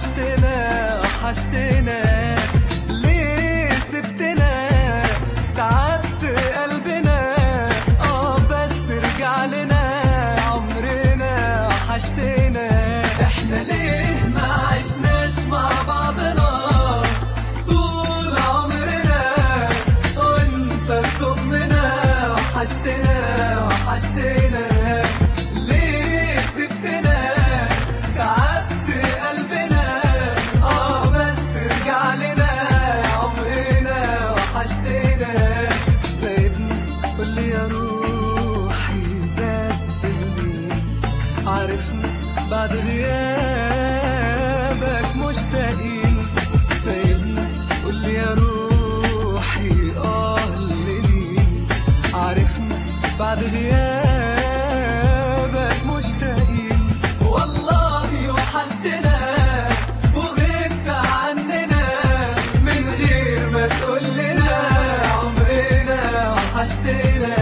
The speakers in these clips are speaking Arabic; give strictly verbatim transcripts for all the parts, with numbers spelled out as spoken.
وحشتنا وحشتنا ليه سبتنا تعبت قلبنا اه بس ارجع لنا عمرنا وحشتنا احنا ليه ما عشناش مع بعضنا طول عمرنا وانت تضمنا وحشتنا وحشتنا ليه سبتنا تعبت قلبنا اه بس ارجع لنا عمرنا وحشتنا سايبني قولي يا روحي بس مين عارفني بعد غيابك مشتاقين سايبني قولي يا روحي اه لمين عارفني بعد غيابك مشتاقين والله وحشتنا وغبت عننا من غير ما تقول لنا عمرنا وحشتنا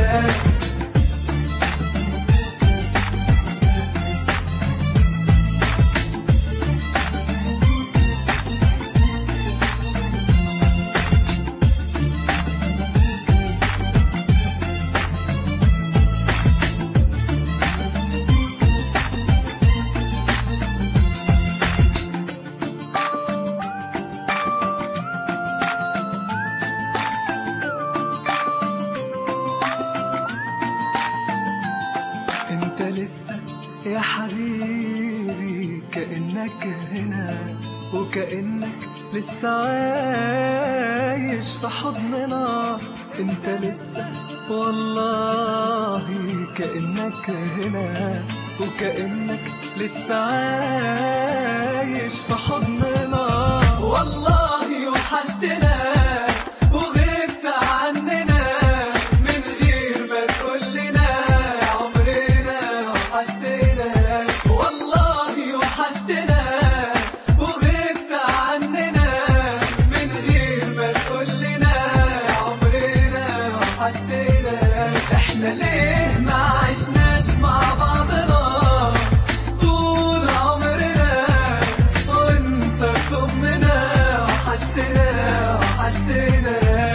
انت لسه يا حبيبي كأنك هنا وكأنك لسه عايش في حضننا انت لسه والله كأنك هنا وكأنك لسه عايش في حضننا والله وحشتنا وغبت عننا من غير ما تقول لنا عمرنا وحشتنا والله وحشتنا وغبت عننا من غير ما تقول لنا عمرنا وحشتنا احنا ليه ما عشناش مع بعضنا طول عمرنا وانت تضمنا وحشتنا وحشتنا